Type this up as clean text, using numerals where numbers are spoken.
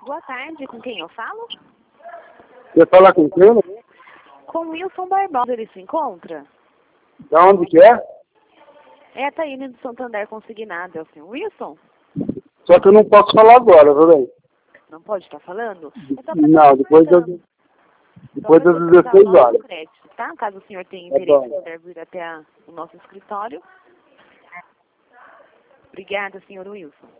Boa tarde, com quem eu falo? Você fala com quem? Com o Wilson Barbosa, ele se encontra? Da onde que é? É, tá indo do Santander Consignado, é o senhor Wilson? Só que eu não posso falar agora, viu, bem? Não pode estar falando? Não, depois das 16 horas. Crédito, tá? Caso o senhor tenha Tá interesse bom. em poder vir até o nosso escritório. Obrigada, senhor Wilson.